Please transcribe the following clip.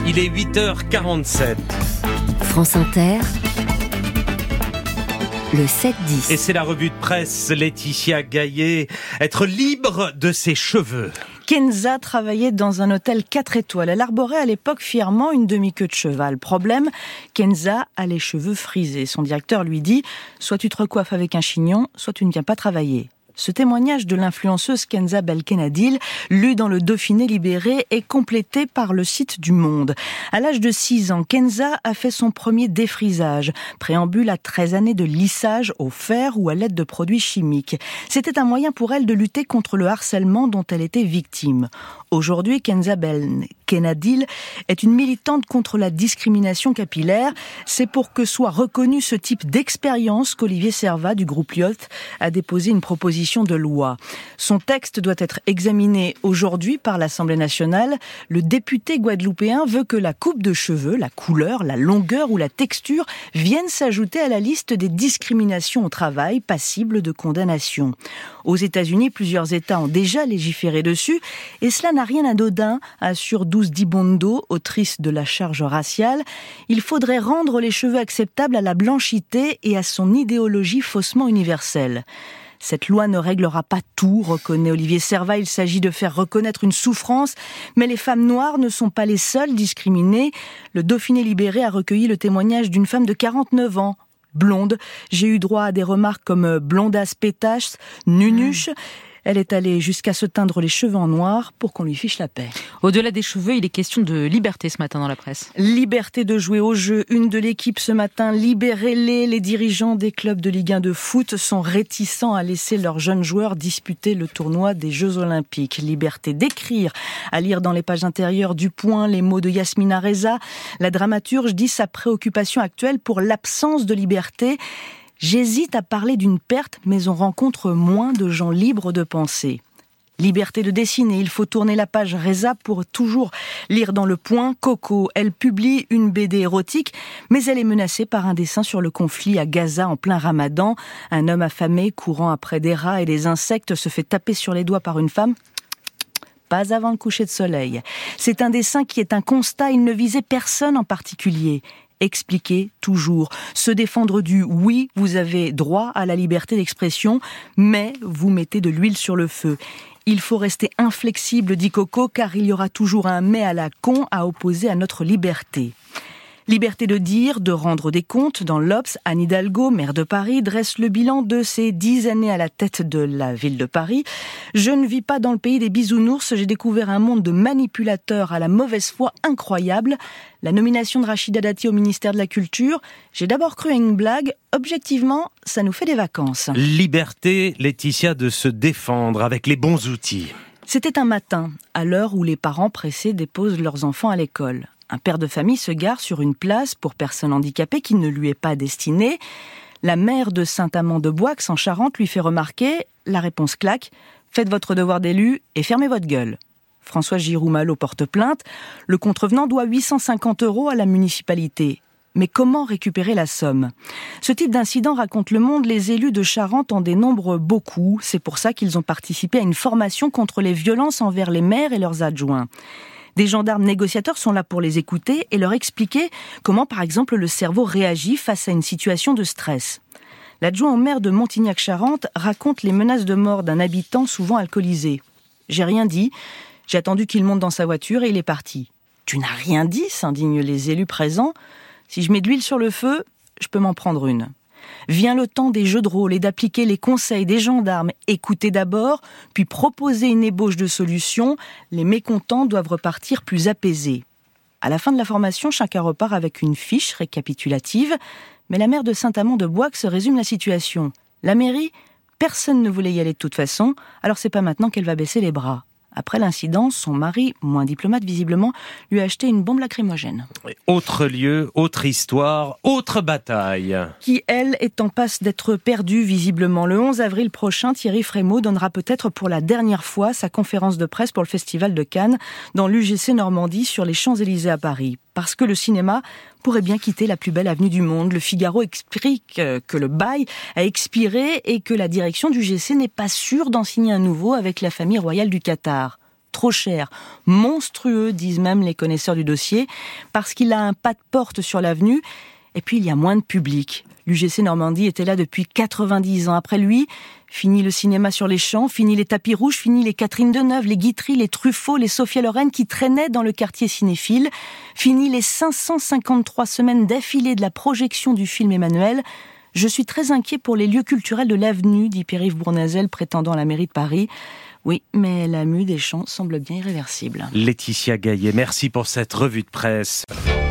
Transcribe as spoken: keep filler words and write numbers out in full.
Il est huit heures quarante-sept. France Inter, le sept dix. Et c'est la revue de presse. Laetitia Gaillet, être libre de ses cheveux. Kenza travaillait dans un hôtel quatre étoiles. Elle arborait à l'époque fièrement une demi-queue de cheval. Problème, Kenza a les cheveux frisés. Son directeur lui dit « Soit tu te recoiffes avec un chignon, soit tu ne viens pas travailler ». Ce témoignage de l'influenceuse Kenza Belknadil, lu dans le Dauphiné Libéré, est complété par le site du Monde. À l'âge de six ans, Kenza a fait son premier défrisage, préambule à treize années de lissage au fer ou à l'aide de produits chimiques. C'était un moyen pour elle de lutter contre le harcèlement dont elle était victime. Aujourd'hui, Kenza Belknadil est une militante contre la discrimination capillaire. C'est pour que soit reconnu ce type d'expérience qu'Olivier Servat du groupe Lyot a déposé une proposition de loi. Son texte doit être examiné aujourd'hui par l'Assemblée nationale. Le député guadeloupéen veut que la coupe de cheveux, la couleur, la longueur ou la texture viennent s'ajouter à la liste des discriminations au travail passibles de condamnation. Aux États-Unis, plusieurs États ont déjà légiféré dessus et cela n'a rien d'anodin, assure Douce Dibondo, autrice de La charge raciale. Il faudrait rendre les cheveux acceptables à la blanchité et à son idéologie faussement universelle. Cette loi ne réglera pas tout, reconnaît Olivier Servat. Il s'agit de faire reconnaître une souffrance, mais les femmes noires ne sont pas les seules discriminées. Le Dauphiné Libéré a recueilli le témoignage d'une femme de quarante-neuf ans. Blonde, j'ai eu droit à des remarques comme blondasse pétasse, nunuche. Elle est allée jusqu'à se teindre les cheveux en noir pour qu'on lui fiche la paix. Au-delà des cheveux, il est question de liberté ce matin dans la presse. Liberté de jouer au jeu. Une de l'équipe ce matin, libérez-les. Les dirigeants des clubs de Ligue un de foot sont réticents à laisser leurs jeunes joueurs disputer le tournoi des Jeux Olympiques. Liberté d'écrire, à lire dans les pages intérieures du Point les mots de Yasmina Reza. La dramaturge dit sa préoccupation actuelle pour l'absence de liberté. J'hésite à parler d'une perte, mais on rencontre moins de gens libres de penser. Liberté de dessiner, il faut tourner la page Reza pour toujours lire dans le Point. Coco, elle publie une B D érotique, mais elle est menacée par un dessin sur le conflit à Gaza en plein ramadan. Un homme affamé, courant après des rats et des insectes, se fait taper sur les doigts par une femme. Pas avant le coucher de soleil. C'est un dessin qui est un constat, il ne visait personne en particulier. Expliquer toujours, se défendre du « oui, vous avez droit à la liberté d'expression, mais vous mettez de l'huile sur le feu ». Il faut rester inflexible, dit Coco, car il y aura toujours un « mais » à la con à opposer à notre liberté. Liberté de dire, de rendre des comptes. Dans l'Obs, Anne Hidalgo, maire de Paris, dresse le bilan de ses dix années à la tête de la ville de Paris. Je ne vis pas dans le pays des bisounours, j'ai découvert un monde de manipulateurs à la mauvaise foi incroyable. La nomination de Rachida Dati au ministère de la Culture, j'ai d'abord cru à une blague. Objectivement, ça nous fait des vacances. Liberté, Laetitia, de se défendre avec les bons outils. C'était un matin, à l'heure où les parents pressés déposent leurs enfants à l'école. Un père de famille se gare sur une place pour personnes handicapées qui ne lui est pas destinée. La maire de Saint-Amand-de-Boix, en Charente, lui fait remarquer, la réponse claque, « Faites votre devoir d'élu et fermez votre gueule ». François Giroux-Malo porte plainte. Le contrevenant doit huit cent cinquante euros à la municipalité. Mais comment récupérer la somme ? Ce type d'incident, raconte Le Monde, les élus de Charente en dénombrent beaucoup. C'est pour ça qu'ils ont participé à une formation contre les violences envers les maires et leurs adjoints. Des gendarmes négociateurs sont là pour les écouter et leur expliquer comment, par exemple, le cerveau réagit face à une situation de stress. L'adjoint au maire de Montignac-Charente raconte les menaces de mort d'un habitant souvent alcoolisé. « J'ai rien dit, j'ai attendu qu'il monte dans sa voiture et il est parti. »« Tu n'as rien dit ?» s'indignent les élus présents. « Si je mets de l'huile sur le feu, je peux m'en prendre une. » Vient le temps des jeux de rôle et d'appliquer les conseils des gendarmes. Écouter d'abord, puis proposer une ébauche de solution. Les mécontents doivent repartir plus apaisés. À la fin de la formation, chacun repart avec une fiche récapitulative. Mais la maire de Saint-Amand-de-Boix se résume la situation. La mairie, personne ne voulait y aller de toute façon, alors c'est pas maintenant qu'elle va baisser les bras. Après l'incident, son mari, moins diplomate visiblement, lui a acheté une bombe lacrymogène. Autre lieu, autre histoire, autre bataille. Qui, elle, est en passe d'être perdue visiblement. Le onze avril prochain, Thierry Frémaux donnera peut-être pour la dernière fois sa conférence de presse pour le Festival de Cannes dans l'U G C Normandie sur les Champs-Élysées à Paris. Parce que le cinéma pourrait bien quitter la plus belle avenue du monde. Le Figaro explique que le bail a expiré et que la direction du G C n'est pas sûre d'en signer un nouveau avec la famille royale du Qatar. trop cher, monstrueux, disent même les connaisseurs du dossier, parce qu'il a un pas de porte sur l'avenue, et puis il y a moins de public. L'U G C Normandie était là depuis quatre-vingt-dix ans. Après lui, fini le cinéma sur les champs, fini les tapis rouges, fini les Catherine Deneuve, les Guitry, les Truffaut, les Sophia Loren qui traînaient dans le quartier cinéphile, fini les cinq cent cinquante-trois semaines d'affilée de la projection du film Emmanuel. Je suis très inquiet pour les lieux culturels de l'avenue, dit Pierre-Yves Bournazel, prétendant à la mairie de Paris. Oui, mais la mue des champs semble bien irréversible. Laetitia Gaillet, merci pour cette revue de presse.